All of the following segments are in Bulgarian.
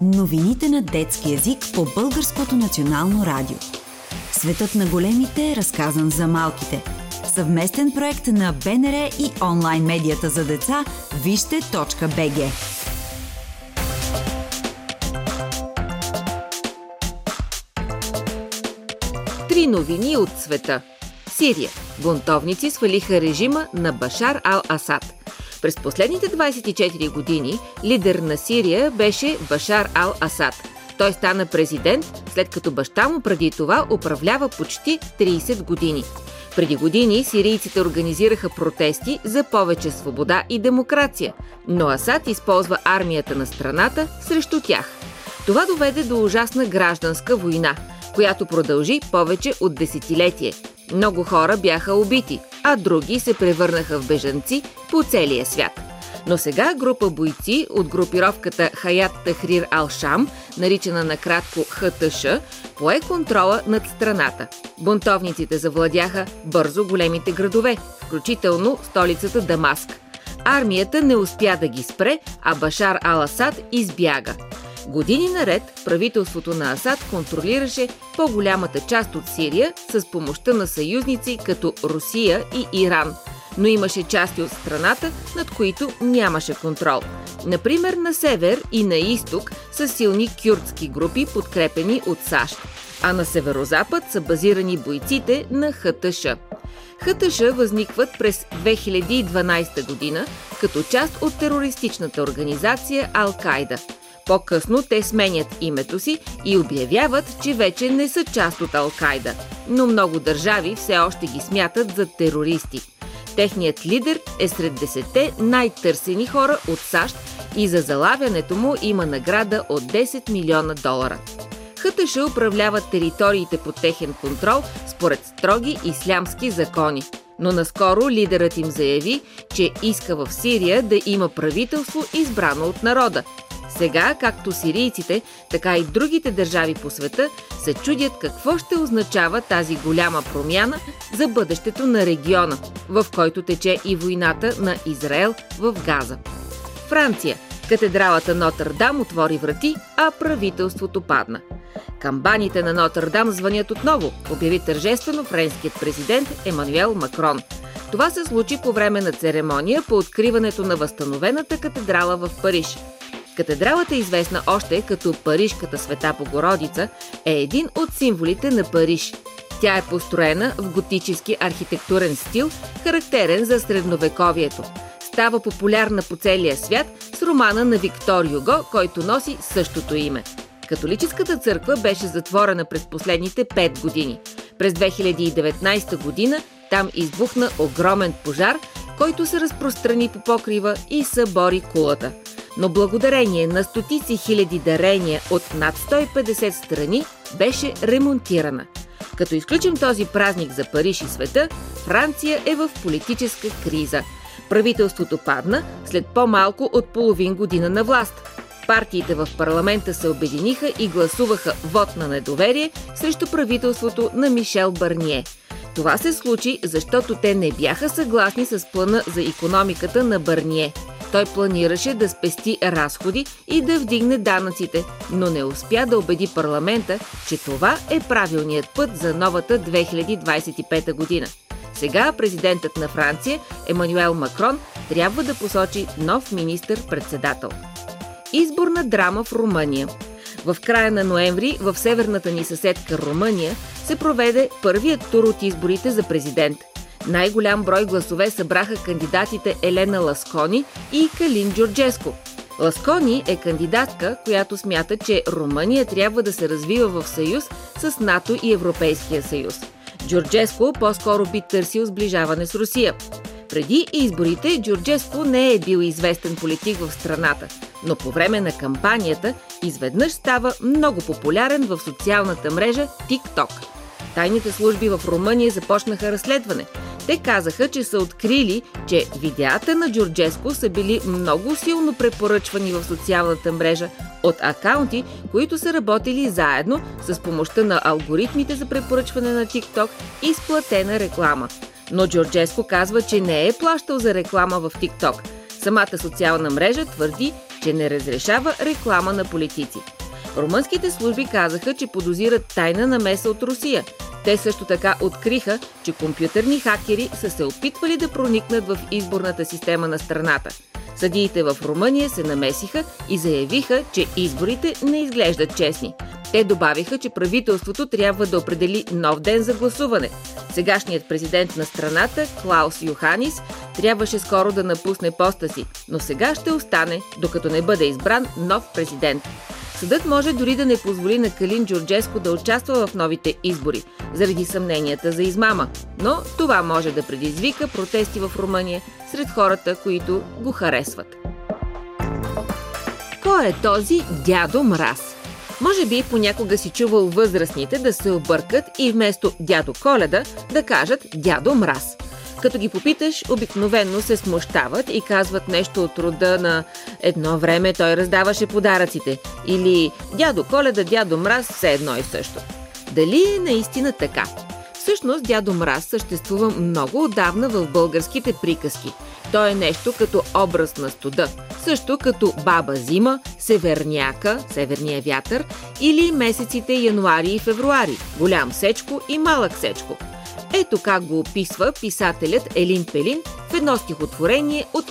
Новините на детски език по Българското национално радио. Светът на големите е разказан за малките. Съвместен проект на БНР и онлайн медията за деца Вижте.бг. Три новини от света. Сирия. Бунтовници свалиха режима на Башар ал-Асад. През последните 24 години лидер на Сирия беше Башар ал-Асад. Той стана президент, след като баща му преди това управлява почти 30 години. Преди години сирийците организираха протести за повече свобода и демокрация, но Асад използва армията на страната срещу тях. Това доведе до ужасна гражданска война, която продължи повече от десетилетие. Много хора бяха убити, а други се превърнаха в бежанци по целия свят. Но сега група бойци от групировката Хаят Тахрир ал-Шам, наричана накратко ХТШ, пое контрола над страната. Бунтовниците завладяха бързо големите градове, включително столицата Дамаск. Армията не успя да ги спре, а Башар ал-Асад избяга. Години наред правителството на Асад контролираше по-голямата част от Сирия с помощта на съюзници като Русия и Иран, но имаше части от страната, над които нямаше контрол. Например, на север и на изток са силни кюрдски групи, подкрепени от САЩ, а на северозапад са базирани бойците на ХТШ. ХТШ възникват през 2012 година като част от терористичната организация Ал-Кайда. По-късно те сменят името си и обявяват, че вече не са част от Ал-Кайда, но много държави все още ги смятат за терористи. Техният лидер е сред 10 най-търсени хора от САЩ и за залавянето му има награда от $10 милиона. ХТШ управляват териториите под техен контрол според строги ислямски закони. Но наскоро лидерът им заяви, че иска в Сирия да има правителство, избрано от народа. Сега, както сирийците, така и другите държави по света се чудят какво ще означава тази голяма промяна за бъдещето на региона, в който тече и войната на Израел в Газа. Франция. Катедралата Нотър-Дам отвори врати, а правителството падна. Камбаните на Нотър-Дам звънят отново, обяви тържествено френският президент Емануел Макрон. Това се случи по време на церемония по откриването на възстановената катедрала в Париж. Катедралата, известна още като Парижката Света Богородица, е един от символите на Париж. Тя е построена в готически архитектурен стил, характерен за средновековието. Става популярна по целия свят с романа на Виктор Юго, който носи същото име. Католическата църква беше затворена през последните 5 години. През 2019 година там избухна огромен пожар, който се разпространи по покрива и събори кулата. Но благодарение на стотици хиляди дарения от над 150 страни беше ремонтирана. Като изключим този празник за Париж и света, Франция е в политическа криза. Правителството падна след по-малко от половин година на власт. Партиите в парламента се обединиха и гласуваха вот на недоверие срещу правителството на Мишел Барние. Това се случи, защото те не бяха съгласни с плана за икономиката на Барние. Той планираше да спести разходи и да вдигне данъците, но не успя да убеди парламента, че това е правилният път за новата 2025 година. Сега президентът на Франция, Емануел Макрон, трябва да посочи нов министър-председател. Изборна драма в Румъния. В края на ноември в северната ни съседка Румъния се проведе първият тур от изборите за президент. Най-голям брой гласове събраха кандидатите Елена Ласкони и Калин Джорджеско. Ласкони е кандидатка, която смята, че Румъния трябва да се развива в съюз с НАТО и Европейския съюз. Джорджеско по-скоро би търсил сближаване с Русия. Преди изборите Джорджеско не е бил известен политик в страната, но по време на кампанията изведнъж става много популярен в социалната мрежа TikTok. Тайните служби в Румъния започнаха разследване. Те казаха, че са открили, че видеята на Джорджеско са били много силно препоръчвани в социалната мрежа от акаунти, които са работили заедно с помощта на алгоритмите за препоръчване на TikTok и сплатена реклама. Но Джорджеско казва, че не е плащал за реклама в TikTok. Самата социална мрежа твърди, че не разрешава реклама на политици. Румънските служби казаха, че подозират тайна намеса от Русия. Те също така откриха, че компютърни хакери са се опитвали да проникнат в изборната система на страната. Съдиите в Румъния се намесиха и заявиха, че изборите не изглеждат честни. Те добавиха, че правителството трябва да определи нов ден за гласуване. Сегашният президент на страната, Клаус Йоханис, трябваше скоро да напусне поста си, но сега ще остане, докато не бъде избран нов президент. Съдът може дори да не позволи на Калин Джорджеску да участва в новите избори, заради съмненията за измама. Но това може да предизвика протести в Румъния сред хората, които го харесват. Кой е този дядо Мраз? Може би понякога си чувал възрастните да се объркат и вместо дядо Коледа да кажат дядо Мраз. Като ги попиташ, обикновенно се смущават и казват нещо от рода на едно време той раздаваше подаръците или дядо Коледа, дядо Мраз, все едно и също. Дали е наистина така? Всъщност дядо Мраз съществува много отдавна в българските приказки. Той е нещо като образ на студа, също като баба Зима, северняка, северния вятър или месеците януари и февруари, голям Сечко и малък Сечко. Ето как го описва писателят Елин Пелин в едно стихотворение от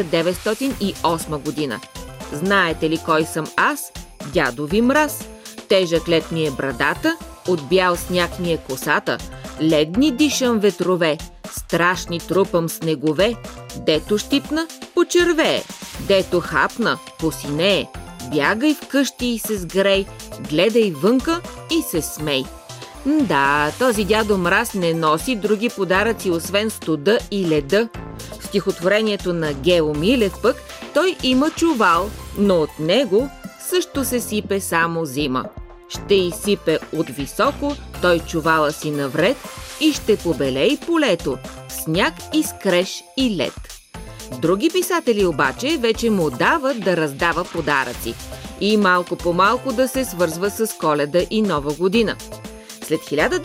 1908 година. Знаете ли кой съм аз? Дядо ви Мраз. Тежък лед ми е брадата, от бял сняг ми е косата. Ледни дишам ветрове, страшни трупам снегове. Дето щипна, почервее, дето хапна, посинее. Бягай вкъщи и се сгрей, гледай вънка и се смей. Да, този дядо Мраз не носи други подаръци, освен студа и леда. В стихотворението на Гео Милев пък той има чувал, но от него също се сипе само зима. Ще изсипе от високо той чувала си навред и ще побелей полето, сняг и скреж и лед. Други писатели обаче вече му дават да раздава подаръци и малко по малко да се свързва с Коледа и Нова година. След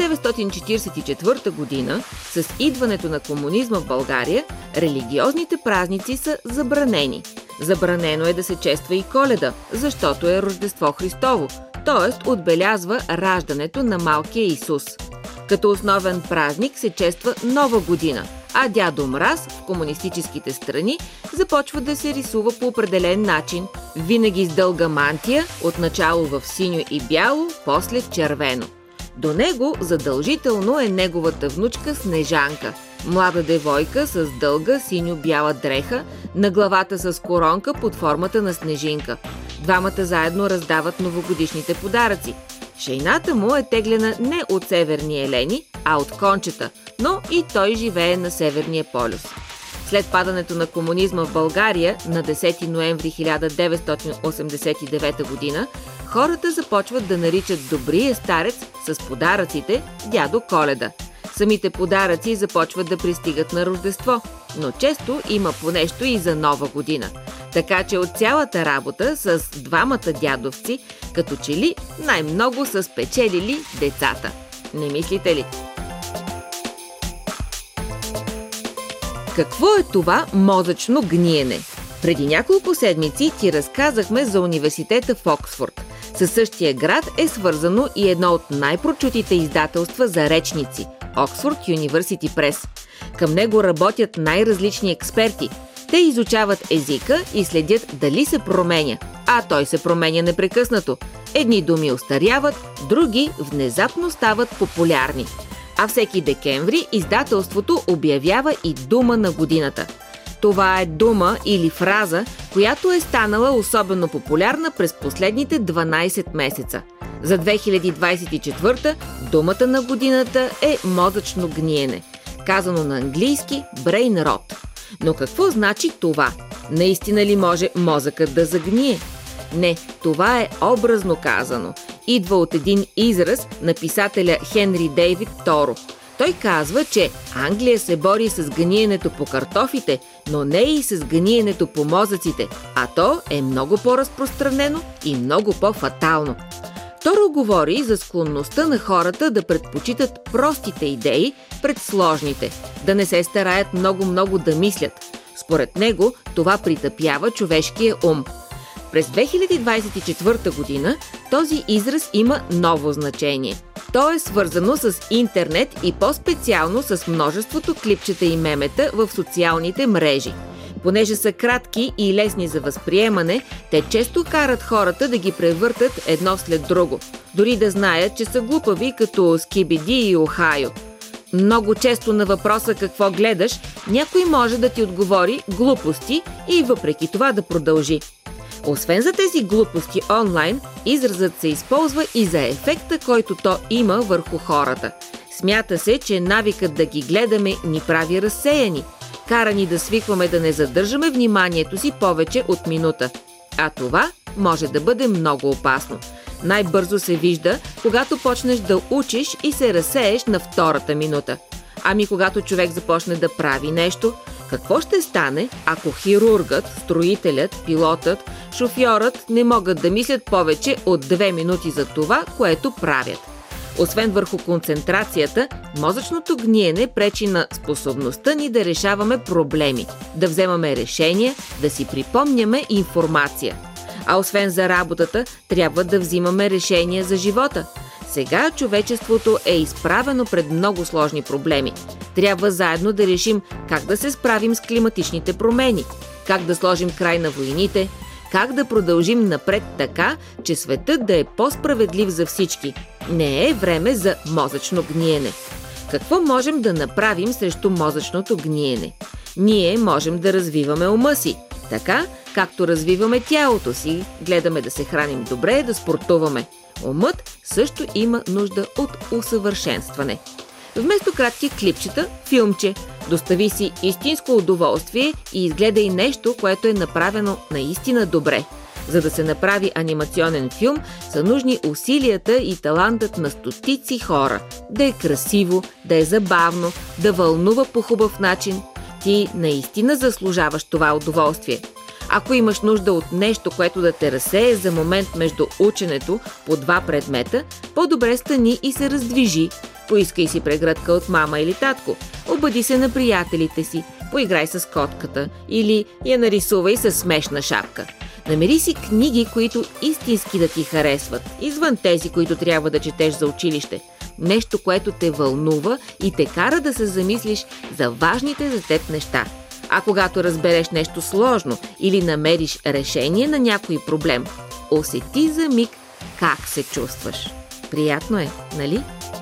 1944 година, с идването на комунизма в България, религиозните празници са забранени. Забранено е да се чества и Коледа, защото е Рождество Христово, т.е. отбелязва раждането на малкия Исус. Като основен празник се чества Нова година, а дядо Мраз в комунистическите страни започва да се рисува по определен начин, винаги с дълга мантия, отначало в синьо и бяло, после в червено. До него задължително е неговата внучка Снежанка, млада девойка с дълга синьо-бяла дреха, на главата с коронка под формата на снежинка. Двамата заедно раздават новогодишните подаръци. Шейната му е теглена не от северни елени, а от кончета, но и той живее на Северния полюс. След падането на комунизма в България на 10 ноември 1989 година, хората започват да наричат добрия старец с подаръците дядо Коледа. Самите подаръци започват да пристигат на Рождество, но често има по нещо и за Нова година. Така че от цялата работа с двамата дядовци, като че ли най-много са спечелили децата. Не мислите ли? Какво е това мозъчно гниене? Преди няколко седмици ти разказахме за университета в Оксфорд. Със същия град е свързано и едно от най-прочутите издателства за речници – Оксфорд Юнивърсити Прес. Към него работят най-различни експерти. Те изучават езика и следят дали се променя, а той се променя непрекъснато. Едни думи остаряват, други внезапно стават популярни. А всеки декември издателството обявява и дума на годината. Това е дума или фраза, която е станала особено популярна през последните 12 месеца. За 2024 думата на годината е мозъчно гниене. Казано на английски brain rot. Но какво значи това? Наистина ли може мозъкът да загние? Не, това е образно казано. Идва от един израз на писателя Хенри Дейвид Торо. Той казва, че Англия се бори с гниенето по картофите, но не и с гниенето по мозъците, а то е много по-разпространено и много по-фатално. Торо говори за склонността на хората да предпочитат простите идеи пред сложните, да не се стараят много-много да мислят. Според него това притъпява човешкия ум. През 2024 година този израз има ново значение. То е свързано с интернет и по-специално с множеството клипчета и мемета в социалните мрежи. Понеже са кратки и лесни за възприемане, те често карат хората да ги превъртат едно след друго, дори да знаят, че са глупави като Скибиди и Охайо. Много често на въпроса какво гледаш, някой може да ти отговори глупости и въпреки това да продължи. Освен за тези глупости онлайн, изразът се използва и за ефекта, който то има върху хората. Смята се, че навикът да ги гледаме ни прави разсеяни, кара ни да свикваме да не задържаме вниманието си повече от минута. А това може да бъде много опасно. Най-бързо се вижда, когато почнеш да учиш и се разсееш на втората минута. Ами когато човек започне да прави нещо, какво ще стане, ако хирургът, строителят, пилотът, шофьорът не могат да мислят повече от 2 минути за това, което правят? Освен върху концентрацията, мозъчното гниене пречи на способността ни да решаваме проблеми, да вземаме решения, да си припомняме информация. А освен за работата, трябва да взимаме решения за живота. Сега човечеството е изправено пред много сложни проблеми. Трябва заедно да решим как да се справим с климатичните промени, как да сложим край на войните, как да продължим напред така, че светът да е по-справедлив за всички. Не е време за мозъчно гниене. Какво можем да направим срещу мозъчното гниене? Ние можем да развиваме ума си, така както развиваме тялото си, гледаме да се храним добре, да спортуваме. Умът също има нужда от усъвършенстване. Вместо кратки клипчета, филмче. Достави си истинско удоволствие и изгледай нещо, което е направено наистина добре. За да се направи анимационен филм, са нужни усилията и талантът на стотици хора. Да е красиво, да е забавно, да вълнува по хубав начин. Ти наистина заслужаваш това удоволствие. Ако имаш нужда от нещо, което да те разсее за момент между ученето по 2 предмета, по-добре стани и се раздвижи. Поискай си прегръдка от мама или татко, обади се на приятелите си, поиграй с котката или я нарисувай със смешна шапка. Намери си книги, които истински да ти харесват, извън тези, които трябва да четеш за училище. Нещо, което те вълнува и те кара да се замислиш за важните за теб неща. А когато разбереш нещо сложно или намериш решение на някой проблем, усети за миг как се чувстваш. Приятно е, нали?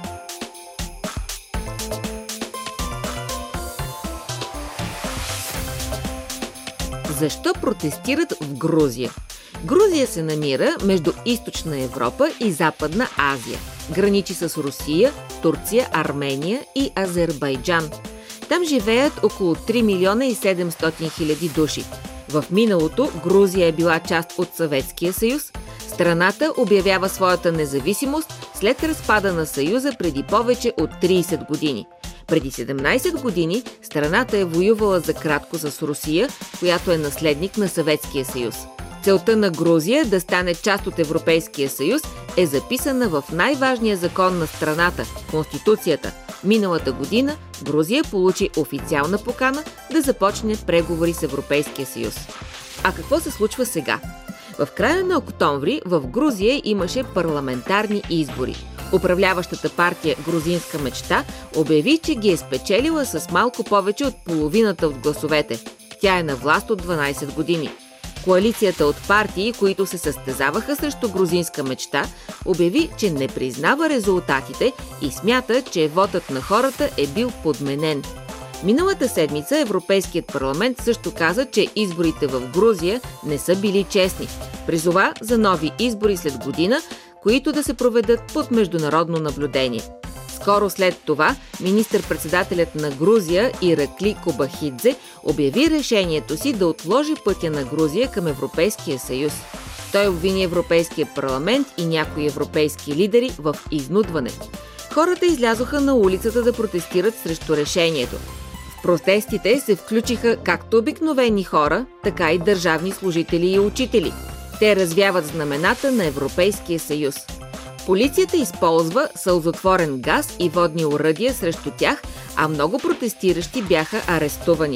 Защо протестират в Грузия? Грузия се намира между Източна Европа и Западна Азия. Граничи с Русия, Турция, Армения и Азербайджан. Там живеят около 3 милиона и 700 хиляди души. В миналото Грузия е била част от Съветския съюз. Страната обявява своята независимост след разпада на Съюза преди повече от 30 години. Преди 17 години страната е воювала за кратко с Русия, която е наследник на Съветския съюз. Целта на Грузия да стане част от Европейския съюз е записана в най-важния закон на страната – Конституцията. Миналата година Грузия получи официална покана да започне преговори с Европейския съюз. А какво се случва сега? В края на октомври в Грузия имаше парламентарни избори. Управляващата партия Грузинска мечта обяви, че ги е спечелила с малко повече от половината от гласовете. Тя е на власт от 12 години. Коалицията от партии, които се състезаваха срещу Грузинска мечта, обяви, че не признава резултатите и смята, че вотът на хората е бил подменен. Миналата седмица Европейският парламент също каза, че изборите в Грузия не са били честни. Призова за нови избори след година, които да се проведат под международно наблюдение. Скоро след това министър-председателят на Грузия Иракли Кобахидзе обяви решението си да отложи пътя на Грузия към Европейския съюз. Той обвини Европейския парламент и някои европейски лидери в изнудване. Хората излязоха на улицата да протестират срещу решението. В протестите се включиха както обикновени хора, така и държавни служители и учители. Те развяват знамената на Европейския съюз. Полицията използва сълзотворен газ и водни оръдия срещу тях, а много протестиращи бяха арестувани.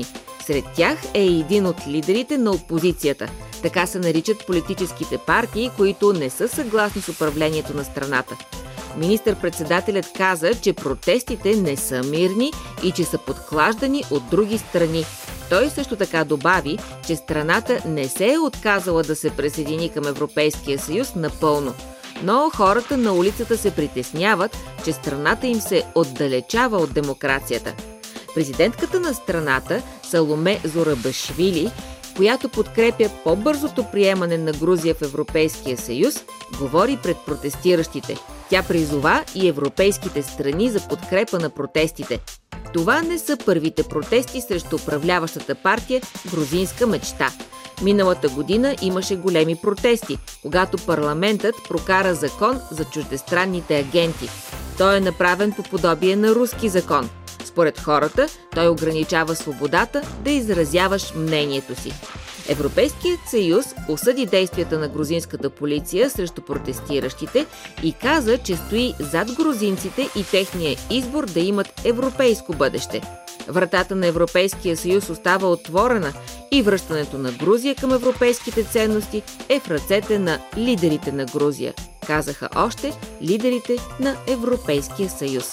Сред тях е един от лидерите на опозицията. Така се наричат политическите партии, които не са съгласни с управлението на страната. Министър-председателят каза, че протестите не са мирни и че са подклаждани от други страни. Той също така добави, че страната не се е отказала да се присъедини към Европейския съюз напълно. Но хората на улицата се притесняват, че страната им се отдалечава от демокрацията. Президентката на страната, Саломе Зорабашвили, която подкрепя по-бързото приемане на Грузия в Европейския съюз, говори пред протестиращите. Тя призова и европейските страни за подкрепа на протестите. Това не са първите протести срещу управляващата партия Грузинска мечта. Миналата година имаше големи протести, когато парламентът прокара закон за чуждестранните агенти. Той е направен по подобие на руски закон. Според хората, той ограничава свободата да изразяваш мнението си. Европейският съюз осъди действията на грузинската полиция срещу протестиращите и каза, че стои зад грузинците и техния избор да имат европейско бъдеще. Вратата на Европейския съюз остава отворена и връщането на Грузия към европейските ценности е в ръцете на лидерите на Грузия, казаха още лидерите на Европейския съюз.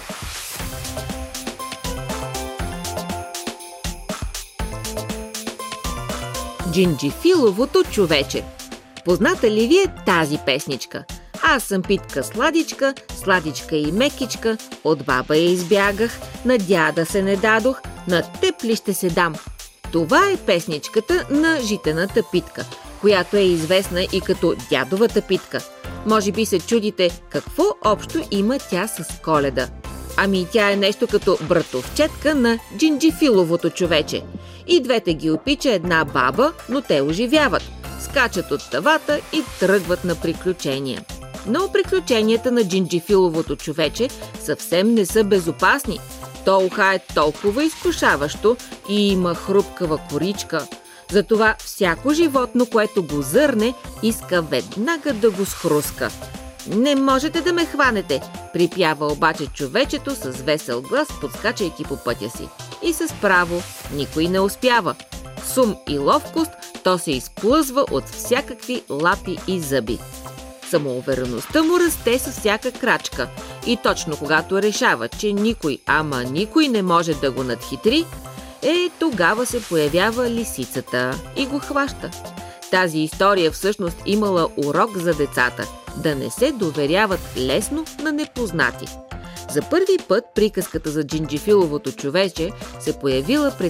Джинджифиловото човече. Позната ли ви е тази песничка? Аз съм питка сладичка, сладичка и мекичка, от баба я избягах, на дяда се не дадох, на теб ли ще се дам? Това е песничката на житената питка, която е известна и като дядовата питка. Може би се чудите какво общо има тя с Коледа. Ами тя е нещо като братовчетка на Джинджифиловото човече. И двете ги опича една баба, но те оживяват. Скачат от тавата и тръгват на приключения. Но приключенията на Джинджифиловото човече съвсем не са безопасни. То уха е толкова изкушаващо и има хрупкава коричка. Затова всяко животно, което го зърне, иска веднага да го схруска. Не можете да ме хванете, припява обаче човечето с весел глас, подскачайки по пътя си. И с право никой не успява. С ум и ловкост то се изплъзва от всякакви лапи и зъби. Самоувереността му расте с всяка крачка и точно когато решава, че никой, ама никой не може да го надхитри, тогава се появява лисицата и го хваща. Тази история всъщност имала урок за децата – да не се доверяват лесно на непознати. За първи път приказката за Джинджифиловото човече се появила през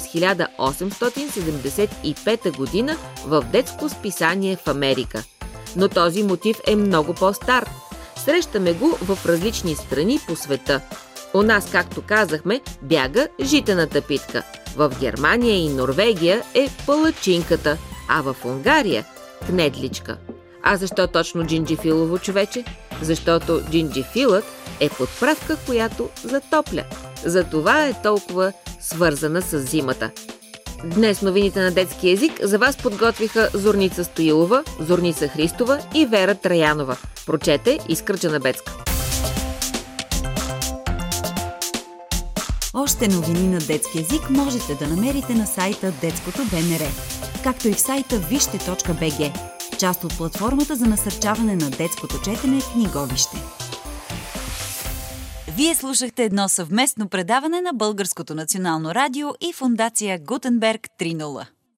1875 година в детско списание в Америка. Но този мотив е много по-стар. Срещаме го в различни страни по света. У нас, както казахме, бяга житената питка. В Германия и Норвегия е палачинката, а в Унгария – кнедличка. А защо точно Джинджифилово човече? Защото джинджифилът е подправка, която затопля. Затова е толкова свързана с зимата. Днес новините на детски език за вас подготвиха Зорница Стоилова, Зорница Христова и Вера Траянова. Прочете Искра Джанабецка. Още новини на детски език можете да намерите на сайта Детското БНР, както и в сайта вижте.бг, част от платформата за насърчаване на детското четене Книговище. Вие слушахте едно съвместно предаване на Българското национално радио и фондация Гутенберг 3.0.